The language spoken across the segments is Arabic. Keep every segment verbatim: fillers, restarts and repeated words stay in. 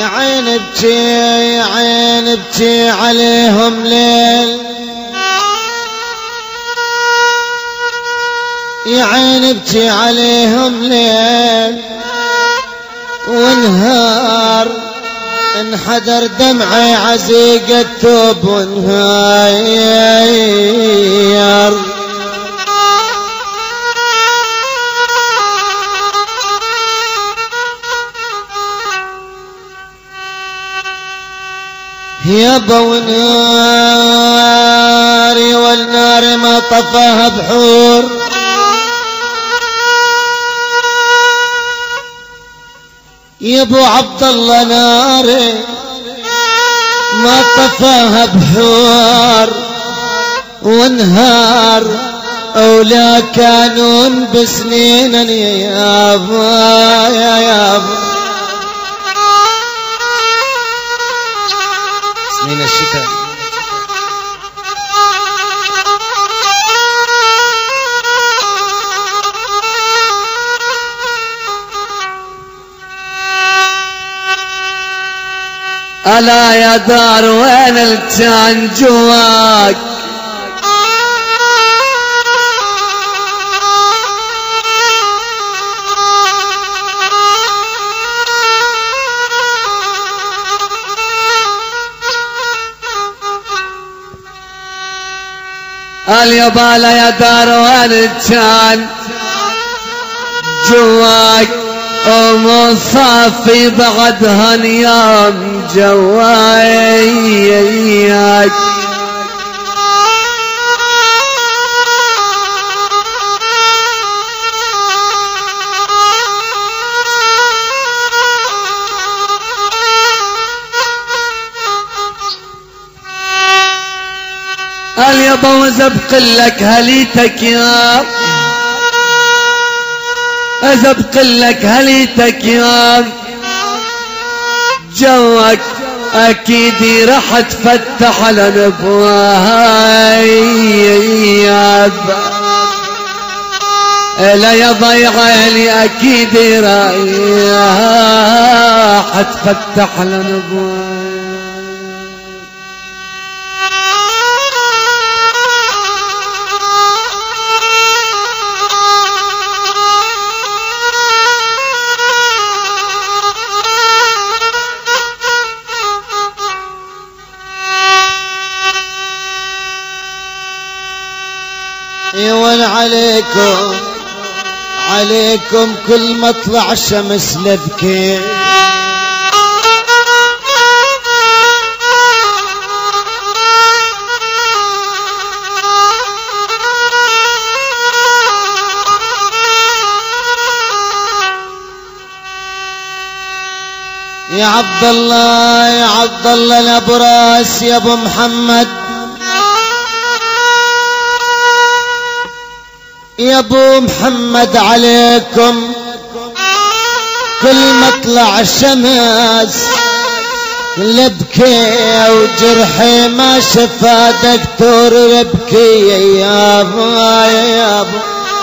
يا عين ابكي يا عين ابكي عليهم ليل، يا عين ابكي عليهم ليل ونهار، انحدر دمعي عزيق التوب ونهار. يابا وناري والنار ما طفاها بحور، يا ابو عبد الله ناري ما طفاها بحور ونهار، اولا كانون بسنينا يا يابا يا يابا سنين الشتاء. ألا يا دار وين الجان جواك، اليبالا يا دار وين الجان جواك، ومصافي بعدها نيام جواياك. اليابا وزبق لك هليتك يا أزبق لك هليتك يا جوك، أكيد راح تفتح على نبواي لا يا ضيعة لي أكيد راح تفتح على نبواي. يوان عليكم عليكم كل ما طلع الشمس لبكي، يا عبد الله يا عبد الله الابراس يا ابو محمد، يا ابو محمد عليكم كل ما طلع الشمس لبكي، وجرحي ما شفا دكتور لبكي يا يابا يا يابا.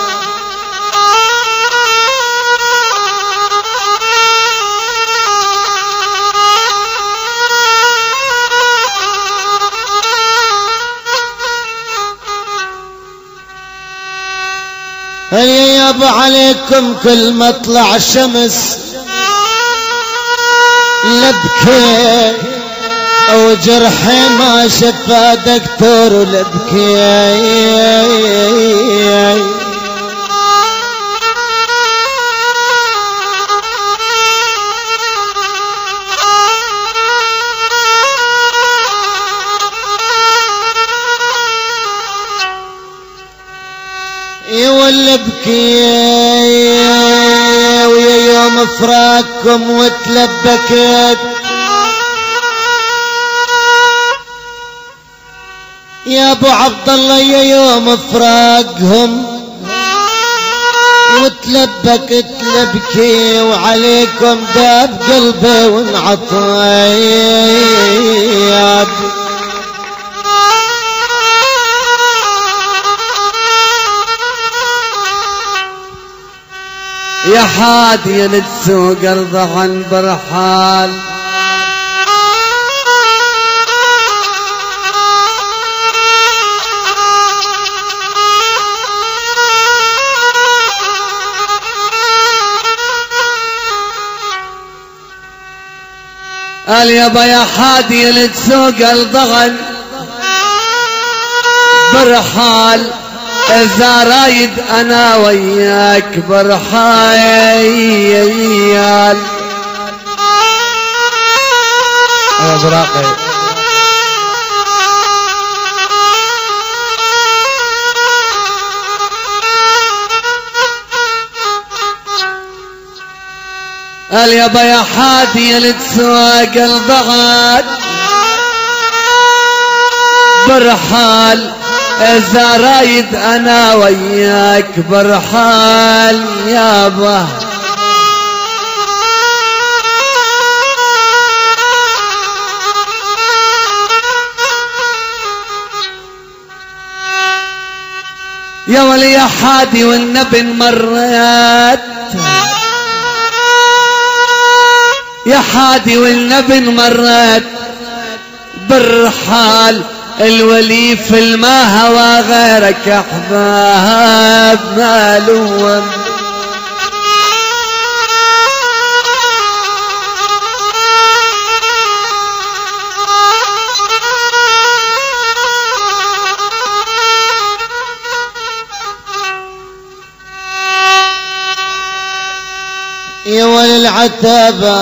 يا يابا عليكم كل ما طلع الشمس لبكي، وجرحي ما شفا دكتور لبكي. ولا ابكي ويا يوم فراقكم وتلبكت، يا ابو عبد الله يا يوم فراقهم وتلبكت لبكي، وعليكم داب قلبي وانعطيت. يا حادي نتسوق ارض عن برحال، قال يابا يا حادي اللي تسوق الضغن برحال إذا رايد أنا وياك برحال يا براقي. قال يابا يا حادي اللي تسوق الضغط برحال إذا رايد أنا وياك برحال يابا. يا ولي يا حادي والنبي مرات يا حادي والنبي مرات برحال الولي في الماء هوى غيرك احباب مالوم. يا وللعتابة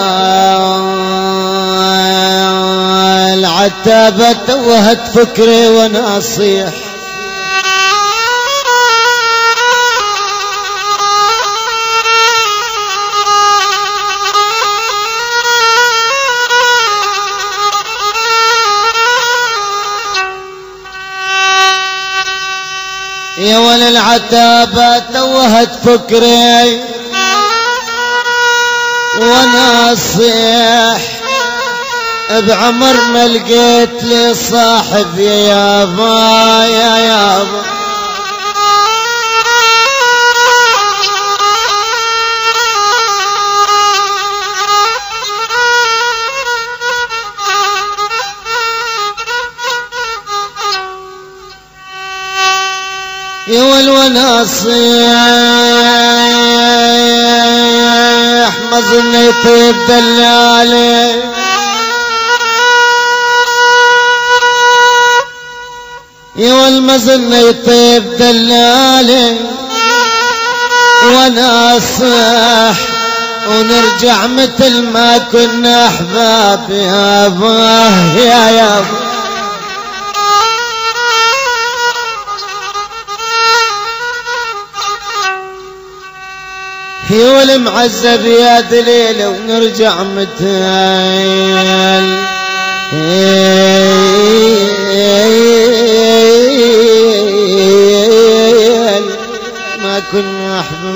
العتابة توهت فكري وانا اصيح يا وللعتابة توهت فكري وانا اصيح بعمر ما لقيت لي صاحب يا يابا يا يابا. يا والوانا اصيح ما ظن يطيب دلالي يا والمزن يطيب دلالي وانا اصيح ونرجع مثل ما كنا احباب يابا يا يابا. يا والمعذب يا دليل ونرجع مثل ما كنا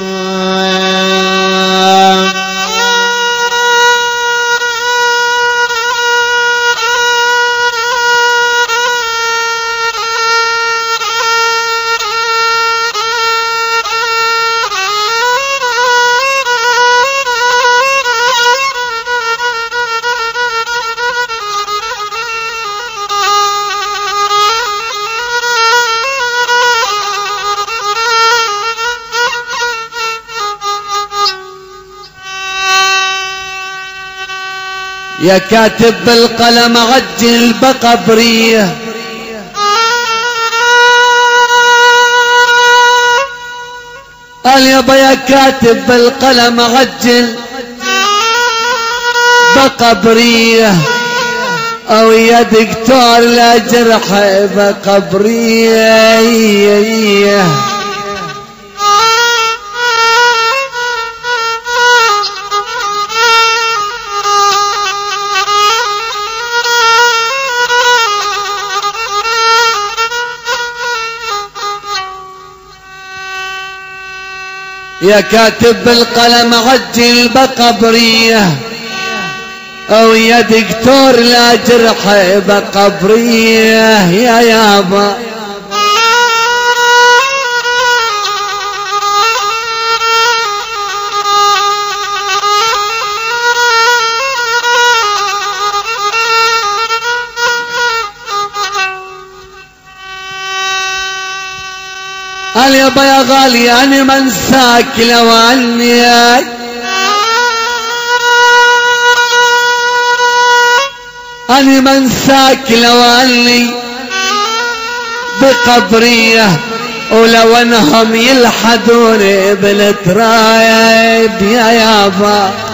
احباب. يا كاتب بالقلم عجل بقبريه قال يابا يا كاتب بالقلم عجل بقبريه او يا دكتور لا جرح بقبريه. يا كاتب بالقلم عجل بقبريه او يا دكتور لا جرح بقبريه يا يابا. قال يابا يا غالي أنا منساك لو عني أنا منساك لو أني بقبريه ولو انهم يلحدوني بالترايب يا يابا.